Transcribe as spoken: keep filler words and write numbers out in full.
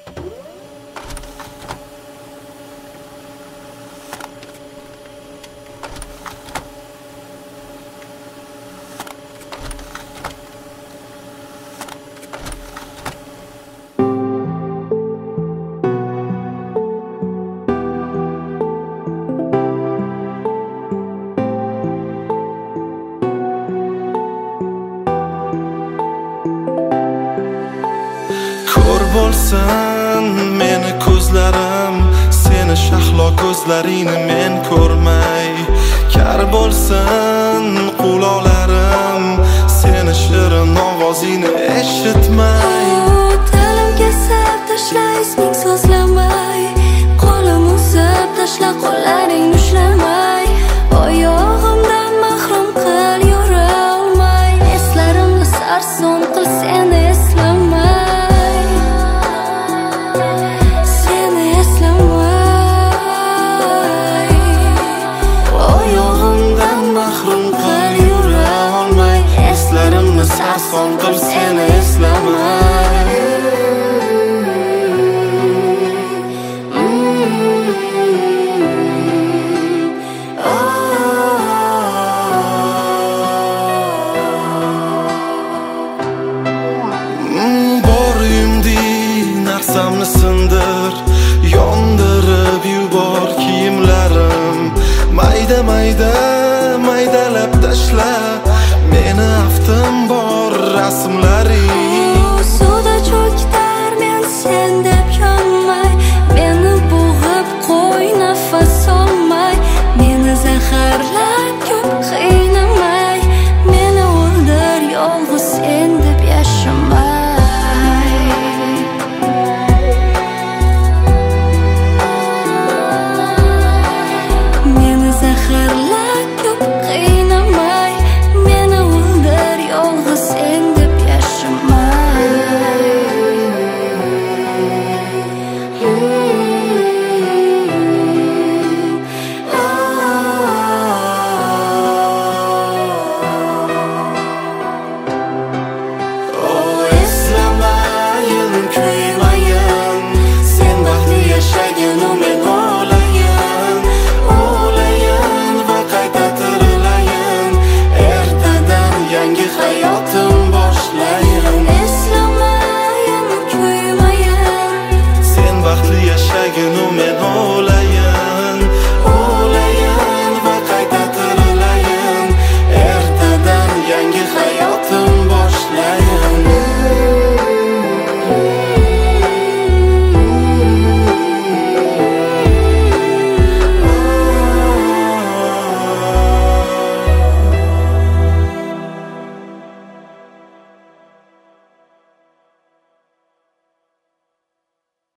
Bo'lsin meni ko'zlarim, seni shahlo ko'zlaringni men ko'rmay. Kar bo'lsin quloqlarim, seni shirin ovozingni eshitmay. Ta'lim kesib tashla isming so'zlamay, qo'lim uzib tashla qo'llaring ushlamay. Oyog'imdan mahrum qil yura olmay, eslarimni sarson qil seni eslamay. Sarson qil seni eslamay. Bor uyimdek narsamni sindir, yondirib yubor kiyimlarim. Mayda mayda maydalab tashla meni aftim bor rasmlaring. Suvda cho'kitar men sen deb yonmay, meni bo'g'ib qo'y nafas olmay. Meni zaharlab ko'p qiynamay, meni o'ldir yolg'iz sen deb yashamay. Meni zaharlab ko'p qiynamay, meni o'ldir yolg'iz sen deb yashamay. Oh, eslamayin, kuymayin, sen baxtli yashagin, men o'layin. O'layin va qayta tirilayin, ertadan yangi hayotim boshlayin. Eslamayin, kuymayin, Sen baxtli yashagin, men o'layin. O'layin va qayta tirilayin, ertadan yangi hayotim boshlayin.